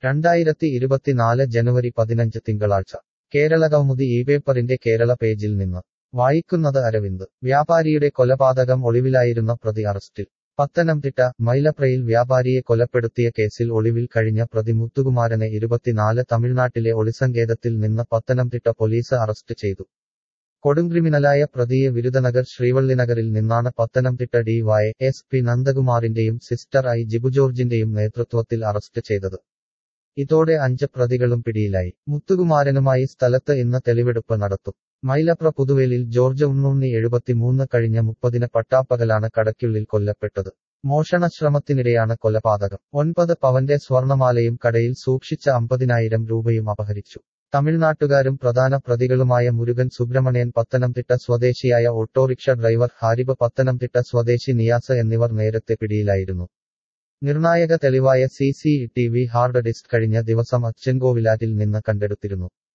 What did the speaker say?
2024 ജനുവരി 15 തിങ്കളാഴ്ച കേരളകൗമുദി പേപ്പറിന്റെ കേരള പേജിൽ നിന്ന് വായിക്കുന്നത് അരവിന്ദ്. വ്യാപാരിയുടെ കൊലപാതകം ഒളിവിലായിരുന്ന പ്രതി അറസ്റ്റിൽ. പത്തനംതിട്ട മൈലപ്രയിൽ വ്യാപാരിയെ കൊലപ്പെടുത്തിയ കേസിൽ ഒളിവിൽ കഴിഞ്ഞ പ്രതി മുത്തുകുമാരനെ 24 തമിഴ്നാട്ടിലെ ഒളിസങ്കേതത്തിൽ നിന്ന് പത്തനംതിട്ട പോലീസ് അറസ്റ്റ് ചെയ്തു. കൊടുംക്രിമിനലായ പ്രതിയെ വിരുദനഗർ ശ്രീവള്ളിനഗറിൽ നിന്നാണ് പത്തനംതിട്ട DY.SP നന്ദകുമാറിന്റെയും സിസ്റ്റർ ഐ ജിബുജോർജിന്റെയും നേതൃത്വത്തിൽ അറസ്റ്റ് ചെയ്തത്. ഇതോടെ 5 പ്രതികളും പിടിയിലായി. മുത്തുകുമാരനുമായി സ്ഥലത്ത് ഇന്ന് തെളിവെടുപ്പ് നടത്തും. മൈലപ്ര പുതുവേലിൽ ജോർജ് ഉണ്ണുണ്ണി 73 കഴിഞ്ഞ 30 പട്ടാപ്പകലാണ് കടയ്ക്കുള്ളിൽ കൊല്ലപ്പെട്ടത്. മോഷണശ്രമത്തിനിടെയാണ് കൊലപാതകം. 9 പവന്റെ സ്വർണമാലയും കടയിൽ സൂക്ഷിച്ച 50,000 രൂപയും അപഹരിച്ചു. തമിഴ്നാട്ടുകാരും പ്രധാന പ്രതികളുമായ മുരുകൻ സുബ്രഹ്മണ്യൻ പത്തനംതിട്ട സ്വദേശിയായ ഓട്ടോറിക്ഷ ഡ്രൈവർ ഹാരിബ് പത്തനംതിട്ട സ്വദേശി നിയാസ് എന്നിവർ നേരത്തെ പിടിയിലായിരുന്നു. നിർണായക തെളിവായ CCTV ഹാർഡ് ഡിസ്ക് കഴിഞ്ഞ ദിവസം അച്ചൻകോവിലാറ്റിൽ നിന്ന് കണ്ടെടുത്തിരുന്നു.